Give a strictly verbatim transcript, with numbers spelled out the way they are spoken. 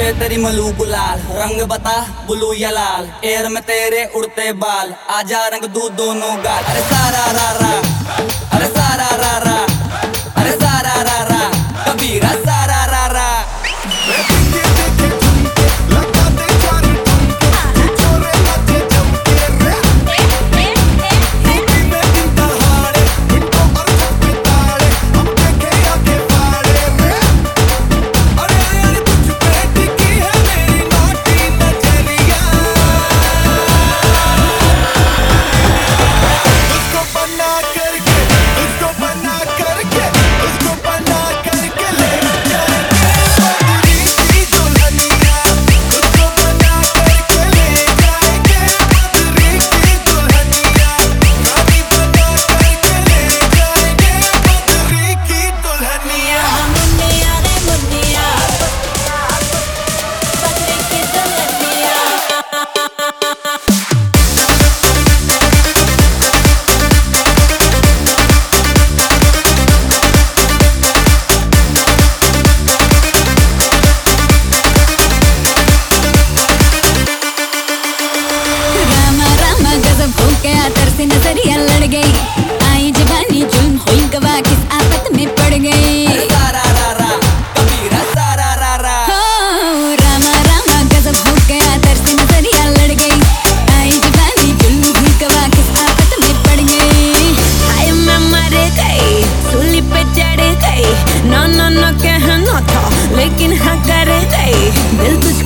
तेरी मलू गुलाल, रंग बता ब्लू या लाल, एयर में तेरे उड़ते बाल, आजा रंग दूध दोनों गाल। अरे सारा रा रा, अरे सारा रा रा, अरे सारा रा रा, कबीरा सारा रा रा। नजरिया लड़ गई, आई जवानी जुल्म हुई गवा, किस आफत में पड़ गई। अरे सारा रा रा, कबीरा सारा रा रा। हो रामा रामा गजब हो गया, तरसी नजरिया लड़ गई, आई जवानी जुल्म हुई गवा, किस आफत में पड़ गई। हाय मैं मर गई, सूली पे चढ़ गई, ना ना ना कहना था लेकिन हाँ कर गई, दिल तुझ